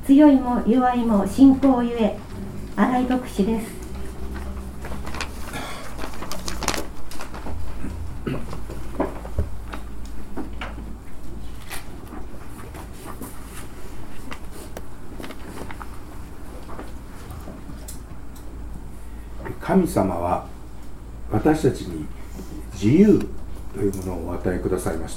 強いも弱いも信仰ゆえ。新井牧師です。 神様は私たちに自由というものをお与えくださいました。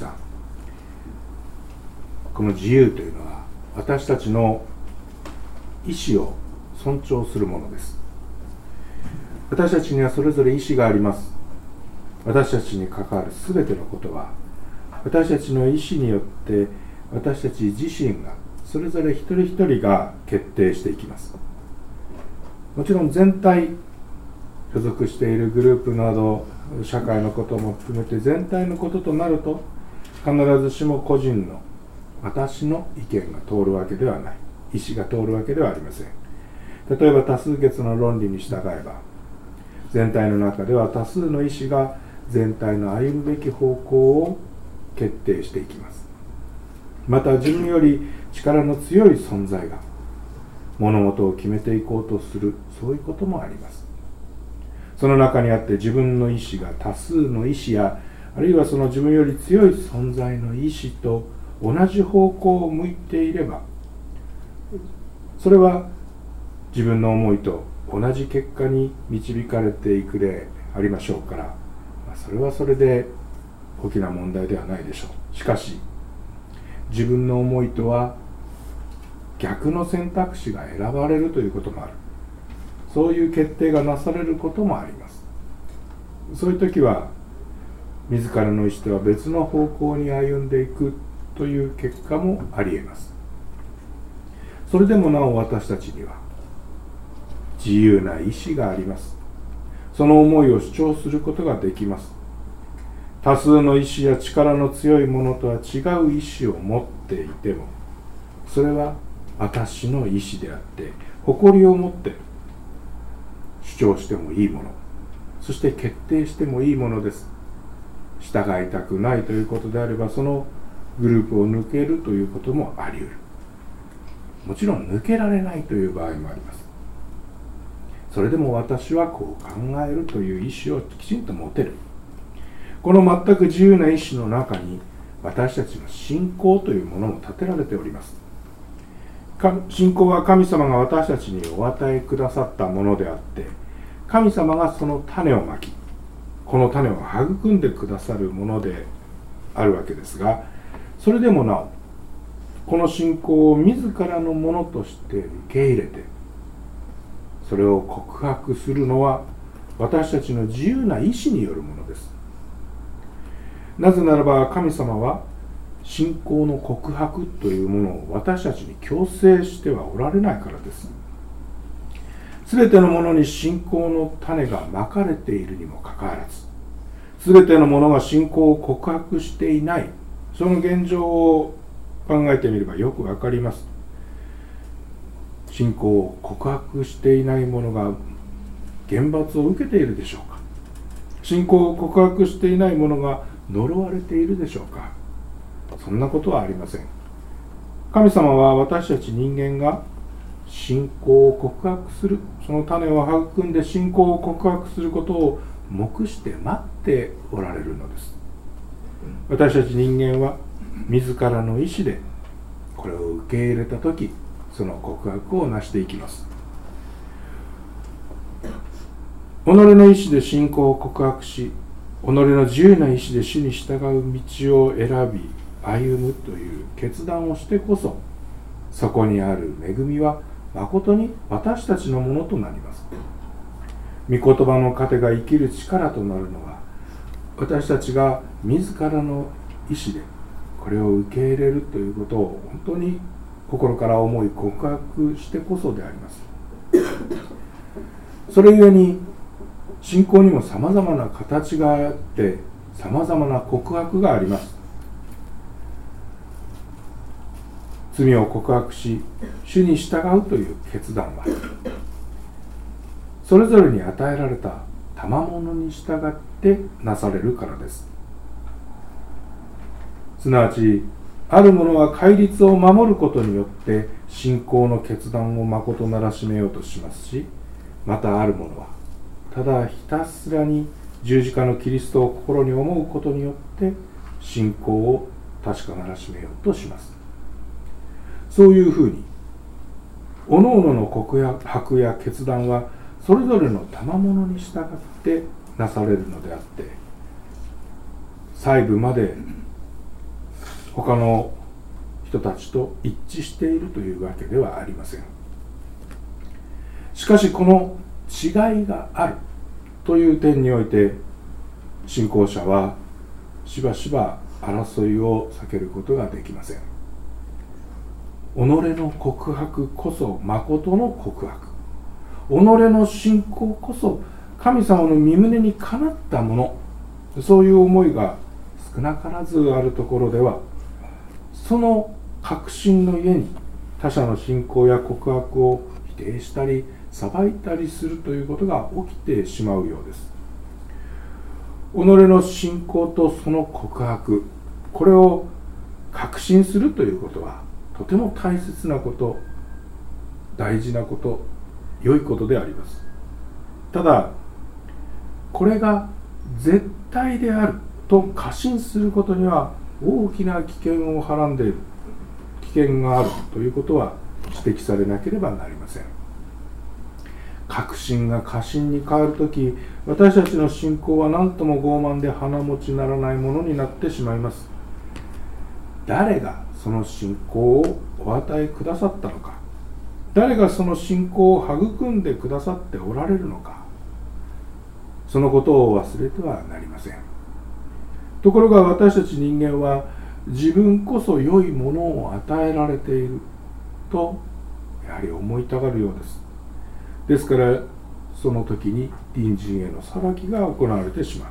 この自由というのは私たちの意志を尊重するものです。私たちにはそれぞれ意志があります。私たちに関わるすべてのことは私たちの意志によって私たち自身がそれぞれ一人一人が決定していきます。もちろん全体、所属しているグループなど社会のことも含めて全体のこととなると、必ずしも個人の私の意見が通るわけではない、意思が通るわけではありません。例えば多数決の論理に従えば、全体の中では多数の意思が全体の歩むべき方向を決定していきます。また自分より力の強い存在が物事を決めていこうとする、そういうこともあります。その中にあって自分の意志が多数の意志や、あるいはその自分より強い存在の意志と同じ方向を向いていれば、それは自分の思いと同じ結果に導かれていくでありましょうから、それはそれで大きな問題ではないでしょう。しかし自分の思いとは逆の選択肢が選ばれるということもある。そういう決定がなされることもあります。そういう時は自らの意思とは別の方向に歩んでいくという結果もあり得ます。それでもなお私たちには自由な意志があります。その思いを主張することができます。多数の意志や力の強いものとは違う意志を持っていても、それは私の意志であって誇りを持って主張してもいいもの、そして決定してもいいものです。従いたくないということであれば、そのグループを抜けるということもあり得る。もちろん抜けられないという場合もあります。それでも私はこう考えるという意思をきちんと持てる。この全く自由な意志の中に私たちの信仰というものも立てられております。信仰は神様が私たちにお与えくださったものであって、神様がその種をまき、この種を育んでくださるものであるわけですが、それでもなおこの信仰を自らのものとして受け入れて、それを告白するのは私たちの自由な意志によるものです。なぜならば神様は信仰の告白というものを私たちに強制してはおられないからです。すべてのものに信仰の種がまかれているにもかかわらず、すべてのものが信仰を告白していない、その現状を考えてみればよくわかります。信仰を告白していないものが厳罰を受けているでしょうか。信仰を告白していないものが呪われているでしょうか。そんなことはありません。神様は私たち人間が信仰を告白する、その種を育んで信仰を告白することを目して待っておられるのです。私たち人間は自らの意志でこれを受け入れたとき、その告白を成していきます。己の意志で信仰を告白し、己の自由な意志で主に従う道を選び歩むという決断をしてこそ、そこにある恵みは誠に私たちのものとなります。御言葉の糧が生きる力となるのは、私たちが自らの意志でこれを受け入れるということを本当に心から思い告白してこそであります。それゆえに信仰にもさまざまな形があって、さまざまな告白があります。罪を告白し主に従うという決断は、それぞれに与えられた賜物に従ってなされるからです。すなわちある者は戒律を守ることによって信仰の決断をまことならしめようとしますし、またある者はただひたすらに十字架のキリストを心に思うことによって信仰を確かならしめようとします。そういうふうに各々の告白や決断はそれぞれの賜物に従ってなされるのであって、細部まで他の人たちと一致しているというわけではありません。しかしこの違いがあるという点において、信仰者はしばしば争いを避けることができません。己の告白こそ誠の告白、己の信仰こそ神様の御胸にかなったもの、そういう思いが少なからずあるところでは、その確信のゆえに他者の信仰や告白を否定したり裁いたりするということが起きてしまうようです。己の信仰とその告白、これを確信するということはとても大切なこと、大事なこと、良いことであります。ただこれが絶対であると過信することには大きな危険をはらんでいる、危険があるということは指摘されなければなりません。確信が過信に変わるとき、私たちの信仰は何とも傲慢で鼻持ちならないものになってしまいます。誰がその信仰をお与えくださったのか、誰がその信仰を育んでくださっておられるのか、そのことを忘れてはなりません。ところが私たち人間は自分こそ良いものを与えられているとやはり思いたがるようです。ですからその時に隣人への裁きが行われてしまう。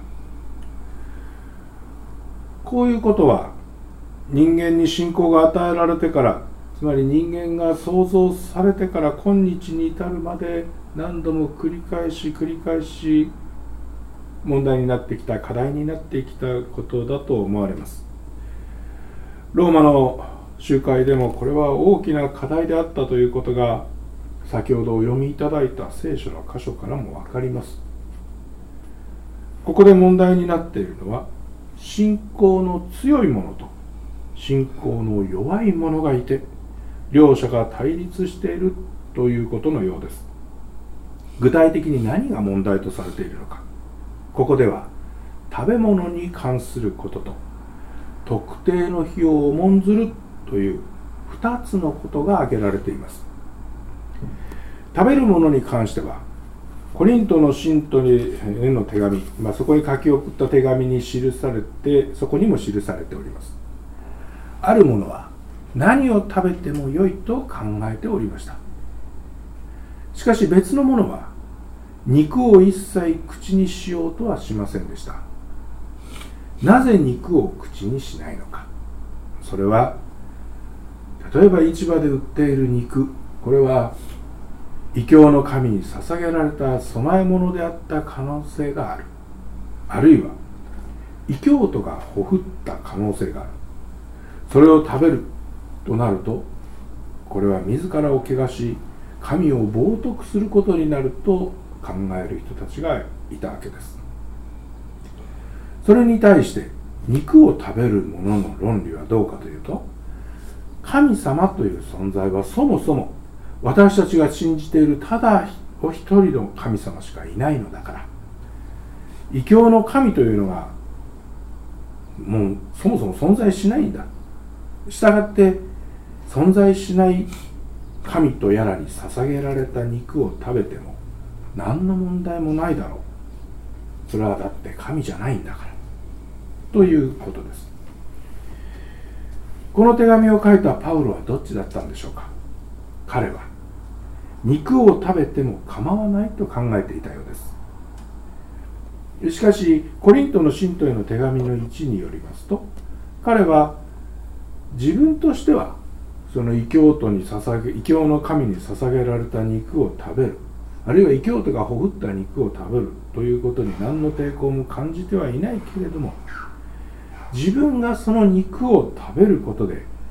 こういうことは人間に信仰が与えられてから、つまり人間が創造されてから今日に至るまで何度も繰り返し問題になってきた、課題になってきたことだと思われます。ローマの集会でもこれは大きな課題であったということが先ほどお読みいただいた聖書の箇所からも分かります。ここで問題になっているのは、信仰の強い者と信仰の弱い者がいて、両者が対立しているということのようです。具体的に何が問題とされているのか。ここでは食べ物に関することと特定の日を重んずるという2つのことが挙げられています。食べるものに関してはコリントの信徒への手紙、そこへ書き送った手紙に記されて、そこにも記されております。ある者は何を食べても良いと考えておりました。しかし別の者は肉を一切口にしようとはしませんでした。なぜ肉を口にしないのか。それは例えば市場で売っている肉、これは異教の神に捧げられた供え物であった可能性がある。あるいは異教徒がほふった可能性がある。それを食べるとなると、これは自らを汚し神を冒涜することになると考える人たちがいたわけです。それに対して肉を食べる者の論理はどうかというと、神様という存在はそもそも私たちが信じているただお一人の神様しかいないのだから、異教の神というのがもうそもそも存在しないんだ。したがって存在しない神とやらに捧げられた肉を食べても何の問題もないだろう。それはだって神じゃないんだからということです。この手紙を書いたパウロはどっちだったんでしょうか。彼は肉を食べても構わないと考えていたようです。しかしコリントの信徒への手紙の1によりますと、彼は自分としてはその異教の神に捧げられた肉を食べる、あるいは異教徒がほふった肉を食べるということに何の抵抗も感じてはいないけれども、自分がその肉を食べることで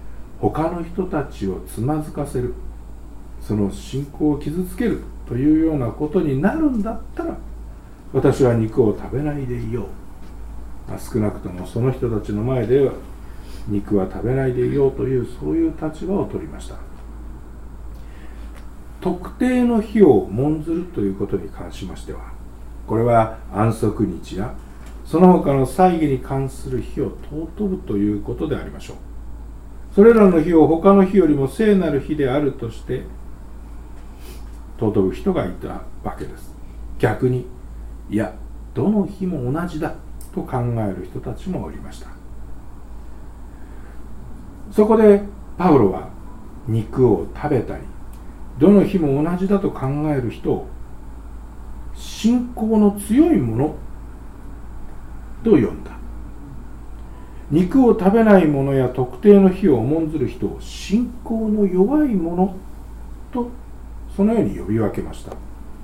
他の人たちをつまずかせる、その信仰を傷つけるというようなことになるんだったら、私は肉を食べないでいよう、少なくともその人たちの前では肉は食べないでいようという、そういう立場を取りました。特定の日を重んずるということに関しましては、これは安息日やその他の祭儀に関する日を尊ぶということでありましょう。それらの日を他の日よりも聖なる日であるとして尊ぶ人がいたわけです。逆に、いや、どの日も同じだと考える人たちもおりました。そこでパウロは肉を食べたり、どの日も同じだと考える人を信仰の強いものと呼んだ。肉を食べない者や特定の日を重んずる人を信仰の弱い者とそのように呼び分けました。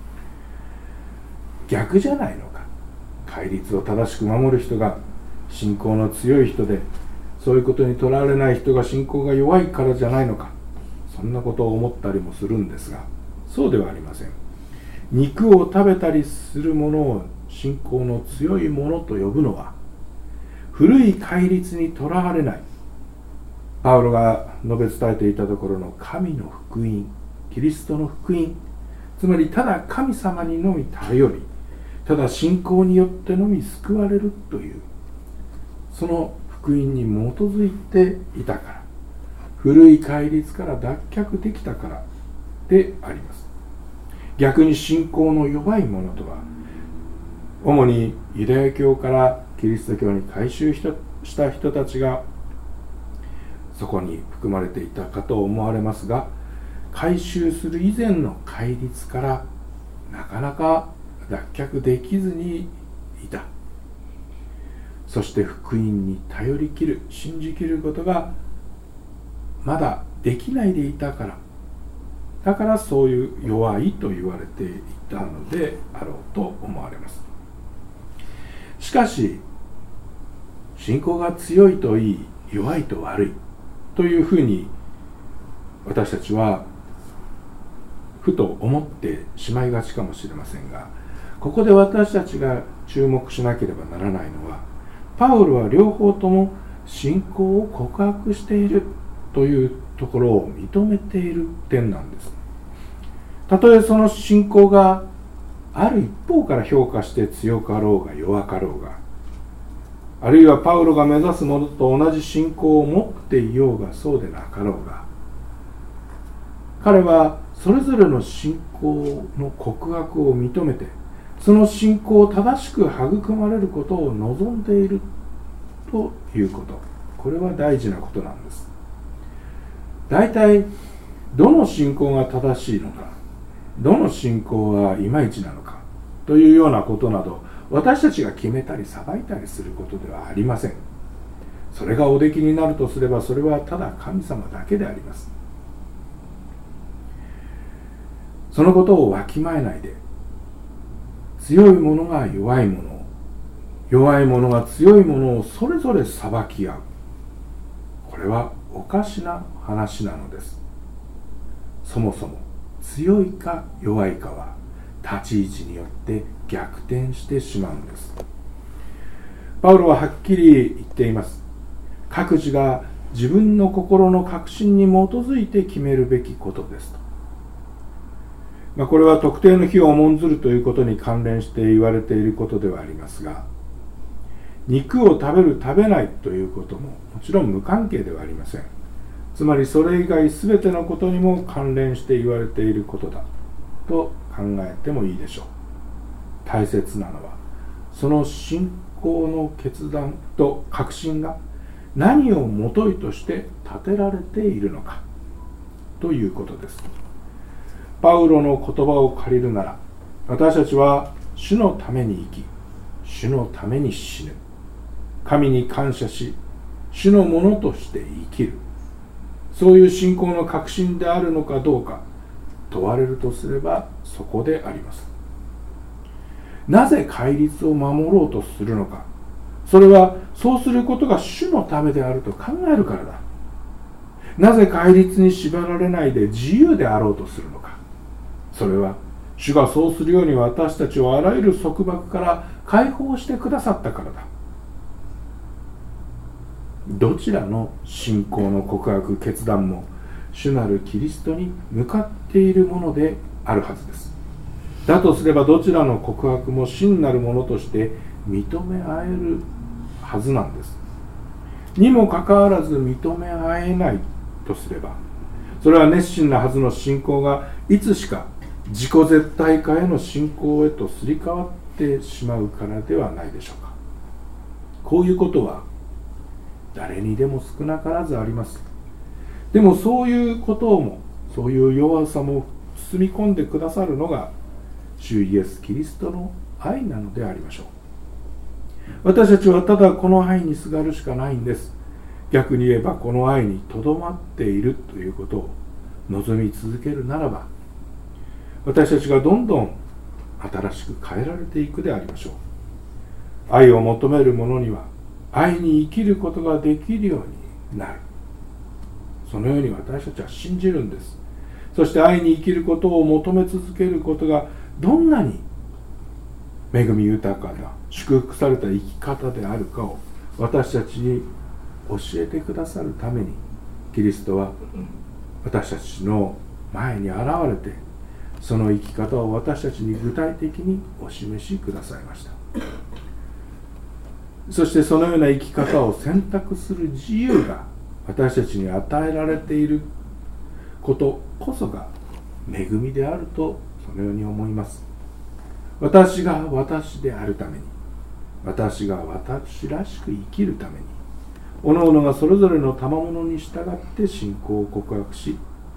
逆じゃないのか。戒律を正しく守る人が信仰の強い人で、そういうことにとらわれない人が信仰が弱いからじゃないのか。そんなことを思ったりもするんですが、そうではありません。肉を食べたりする者を信仰の強い者と呼ぶのは、古い戒律にとらわれない、パウロが述べ伝えていたところの神の福音、キリストの福音、つまりただ神様にのみ頼り、ただ信仰によってのみ救われるという、その福音に基づいていたから、古い戒律から脱却できたからであります。逆に信仰の弱い者とは、主にユダヤ教からキリスト教に改宗した人たちがそこに含まれていたかと思われますが、改宗する以前の戒律からなかなか脱却できずにいた。そして福音に頼りきる、信じきることがまだできないでいたから、だからそういう弱いと言われていたのであろうと思われます。しかし、信仰が強いといい、弱いと悪いというふうに私たちはふと思ってしまいがちかもしれませんが、ここで私たちが注目しなければならないのは、パウロは両方とも信仰を告白しているというところを認めている点なんです。たとえその信仰がある一方から評価して強かろうが弱かろうが、あるいはパウロが目指すものと同じ信仰を持っていようがそうでなかろうが、彼はそれぞれの信仰の告白を認めて、その信仰を正しく育まれることを望んでいるということ、これは大事なことなんです。大体どの信仰が正しいのか、どの信仰はいまいちなのかというようなことなど、私たちが決めたり裁いたりすることではありません。それがおできになるとすれば、それはただ神様だけであります。そのことをわきまえないで、強い者が弱い者を、弱い者が強い者をそれぞれ裁き合う、これはおかしな話なのです。そもそも強いか弱いかは立ち位置によって逆転してしまうんです。パウロははっきり言っています。各自が自分の心の確信に基づいて決めるべきことですと。これは特定の日を重んずるということに関連して言われていることではありますが、肉を食べる食べないということももちろん無関係ではありません。つまりそれ以外全てのことにも関連して言われていることだと考えてもいいでしょう。大切なのは、その信仰の決断と確信が何をもといとして立てられているのかということです。パウロの言葉を借りるなら、私たちは主のために生き、主のために死ぬ、神に感謝し、主のものとして生きる、そういう信仰の確信であるのかどうか問われるとすれば、そこであります。なぜ戒律を守ろうとするのか。それはそうすることが主のためであると考えるからだ。 なぜ戒律に縛られないで自由であろうとするのか。それは主がそうするように私たちをあらゆる束縛から解放してくださったからだ。どちらの信仰の告白決断も主なるキリストに向かっているものであるはずです。だとすればどちらの告白も真なるものとして認め合えるはずなんです。にもかかわらず認め合えないとすれば、それは熱心なはずの信仰がいつしか自己絶対化への信仰へとすり替わってしまうからではないでしょうか。こういうことは誰にでも少なからずあります。でもそういうことも、そういう弱さも包み込んでくださるのが主イエス・キリストの愛なのでありましょう。私たちはただこの愛にすがるしかないんです。逆に言えばこの愛にとどまっているということを望み続けるならば、私たちがどんどん新しく変えられていくでありましょう。愛を求める者には愛に生きることができるようになる。そのように私たちは信じるんです。そして愛に生きることを求め続けることがどんなに恵み豊かな祝福された生き方であるかを私たちに教えてくださるために、キリストは私たちの前に現れて、その生き方を私たちに具体的にお示しくださいました。そしてそのような生き方を選択する自由が私たちに与えられていることこそが恵みであると、そのように思います。私が私であるために、私が私らしく生きるために、おのおのがそれぞれの賜物に従って信仰を告白し、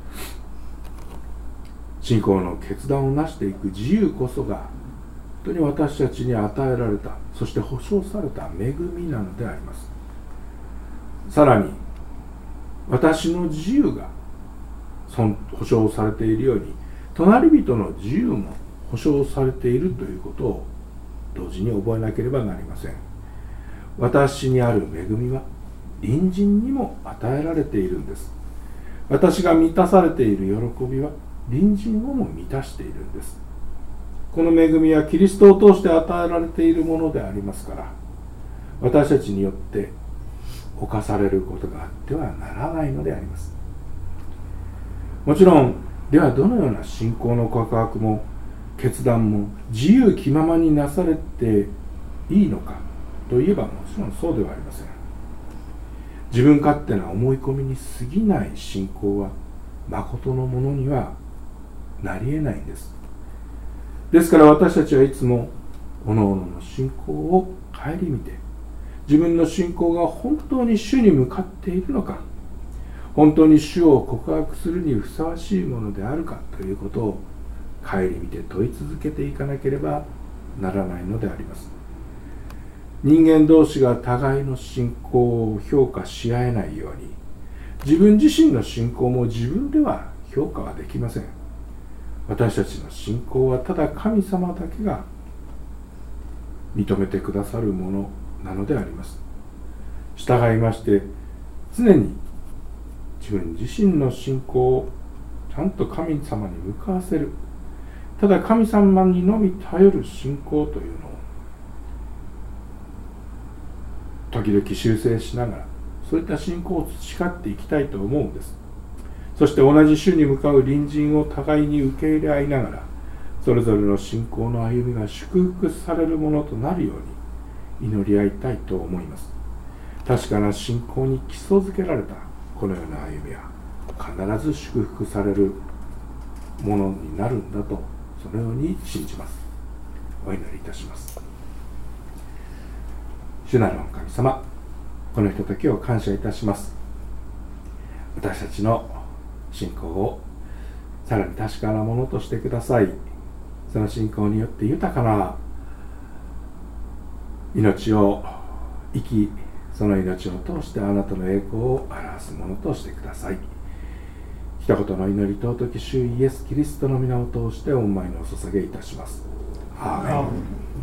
信仰の決断をなしていく自由こそが本当に私たちに与えられた、そして保証された恵みなのであります。さらに私の自由が保証されているように、隣人の自由も保証されているということを同時に覚えなければなりません。私にある恵みは隣人にも与えられているんです。私が満たされている喜びは隣人をも満たしているんです。この恵みはキリストを通して与えられているものでありますから、私たちによって侵されることがあってはならないのであります。もちろん、ではどのような信仰の告白も決断も自由気ままになされていいのかといえば、もちろんそうではありません。自分勝手な思い込みに過ぎない信仰は誠のものにはなり得ないんです。ですから私たちはいつも各々の信仰を顧みて、自分の信仰が本当に主に向かっているのか、本当に主を告白するにふさわしいものであるかということを顧みて問い続けていかなければならないのであります。人間同士が互いの信仰を評価し合えないように、自分自身の信仰も自分では評価はできません。私たちの信仰はただ神様だけが認めてくださるものなのであります。従いまして、常に自分自身の信仰をちゃんと神様に向かわせる、ただ神様にのみ頼る信仰というのを時々修正しながら、そういった信仰を培っていきたいと思うんです。そして同じ主に向かう隣人を互いに受け入れ合いながら、それぞれの信仰の歩みが祝福されるものとなるように祈り合いたいと思います。確かな信仰に基礎づけられたこのような歩みは必ず祝福されるものになるんだと、そのように信じます。お祈りいたします。主なる神様、このひとときを感謝いたします。私たちの信仰をさらに確かなものとしてください。その信仰によって豊かな命を生き、その命を通してあなたの栄光を表すものとしてください。一言の祈り尊き主イエス・キリストの皆を通して御前にお捧げいたします。アーメン。